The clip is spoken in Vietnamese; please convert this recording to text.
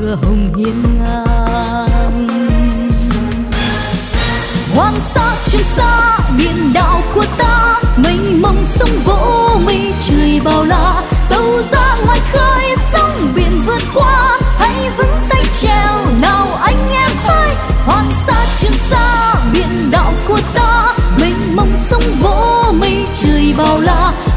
ngựa hồng hiên ngang. Hoàng sa trường sa biển đảo của ta, mênh mông sông vỗ mây trời bao la. Tàu ra ngoài khơi sóng biển vượt qua, hãy vững tay chèo nào anh em ơi. Hoàng sa trường sa biển đảo của ta, mênh mông sông vỗ mây trời bao la.